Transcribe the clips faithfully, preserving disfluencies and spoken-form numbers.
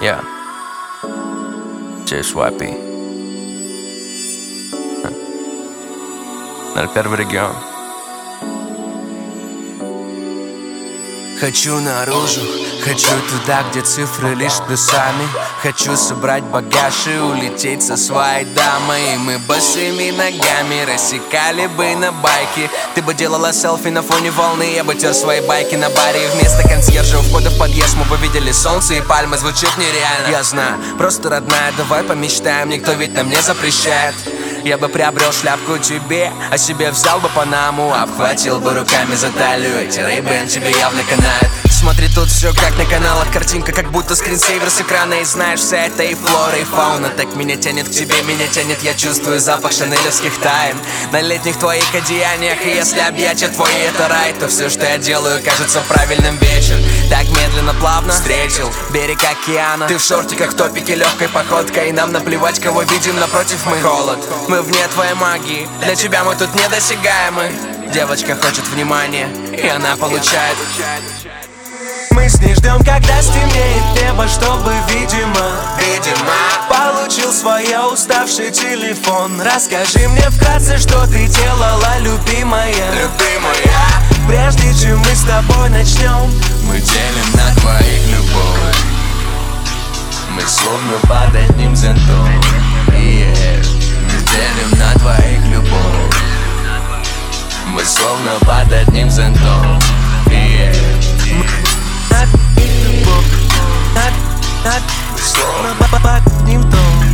Я Джей Свапи, ноль первый регион. Хочу наружу, хочу туда, где цифры лишь плюсами. Хочу собрать багаж и улететь со своей дамой. И мы босыми ногами рассекали бы на байке. Ты бы делала селфи на фоне волны, я бы тер свои байки на баре. И вместо консьержа у входа в подъезд мы бы видели солнце и пальмы. Звучит нереально, я знаю, просто родная, давай помечтаем. Никто ведь нам не запрещает. Я бы приобрел шляпку тебе, а себе взял бы Панаму. Обхватил бы руками за талию, эти Ray-Ban тебе явно канают. Смотри, тут все как на каналах, картинка как будто скринсейвер с экрана. И знаешь, вся это и флора, и фауна. Так меня тянет к тебе, меня тянет, я чувствую запах шанелевских тайн на летних твоих одеяниях. И если объятия твои это рай, то все, что я делаю, кажется правильным. Вечер так медленно, плавно встретил берег океана. Ты в шортиках, в топике, легкой походкой. И нам наплевать, кого видим напротив, мы холод. Мы вне твоей магии, для тебя мы тут недосягаемы. Девочка хочет внимания, и она получает. Мы с ней ждем, когда стемнеет небо, чтобы, видимо, видимо, получил свое уставший телефон. Расскажи мне вкратце, что ты делала, любимая, любимая. Прежде чем мы с тобой начнем, мы делим на двоих любовь. Мы словно под одним зонтом, yeah. Мы делим на двоих любовь. Мы словно под одним зонтом, yeah. Мы словно под одним зонтом.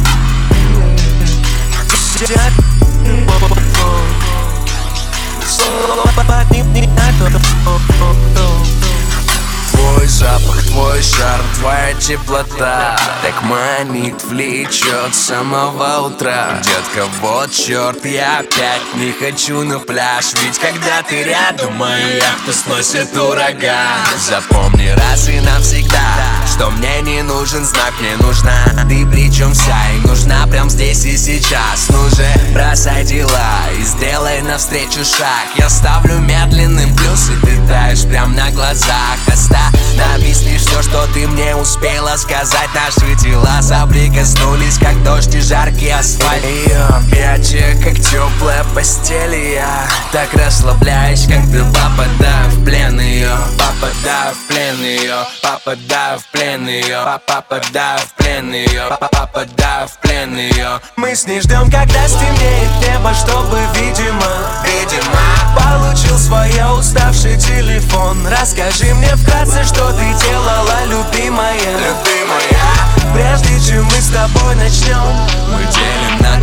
Твой запах, твой шар, твоя теплота так манит, влечет с самого утра. Детка, вот черт, я опять не хочу на пляж. Ведь когда ты рядом, мою яхту сносит ураган. Запомни раз и навсегда, что мне не нужен знак, мне нужна ты, причем вся, и нужна прям здесь и сейчас. Ну же, бросай дела и сделай навстречу шаг. Я ставлю медленным плюс, и ты таешь прям на глазах. Остановись лишь все, что ты мне успела сказать. Наши тела соприкоснулись, как дождь и жаркий асфальт. Ее объятия, как теплая постель. Я так расслабляюсь, когда попадаю в плен ее. Попадаю в плен ее, попадаю в плен ее, попадаю в плен ее, попадаю в плен ее. Мы с ней ждем, когда стемнеет небо, чтобы, видимо, видимо, получил свое уставший телефон. Расскажи мне вкратце, что ты делала, любимая, любимая. Прежде чем мы с тобой начнем, мы делим на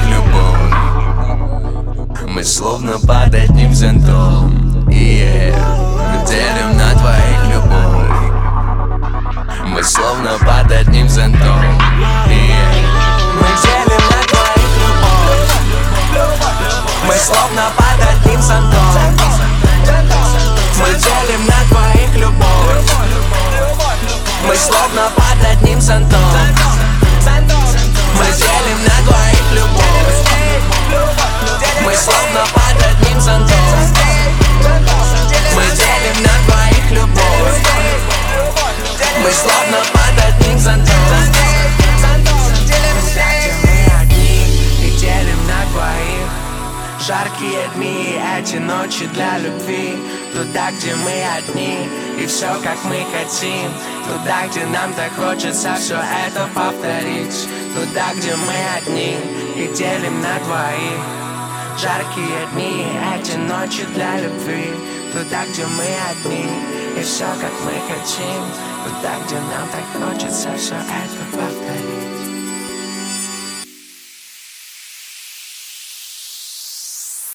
двоих любовь. Мы словно под одним зонтом, yeah. Мы делим на двоих любовь. Мы словно под одним зонтом, yeah. Мы делим на двоих любовь. Мы словно под одним зонтом. Мы делим на двоих любовь. Мы словно под одним зонтом. Мы делим на двоих любовь. Мы словно под одним зонтом. Мы делим на двоих любовь. Мы словно под одним зонтом. Мы одни и делим на двоих. Жаркие дни, эти ночи для любви. Туда, где мы одни, и все, как мы хотим. Туда, где нам так хочется все это повторить. Туда, где мы одни, и делим на двоих. Жаркие дни, эти ночи для любви. Туда, где мы одни, и все, как мы хотим. Туда, где нам так хочется все это повторить.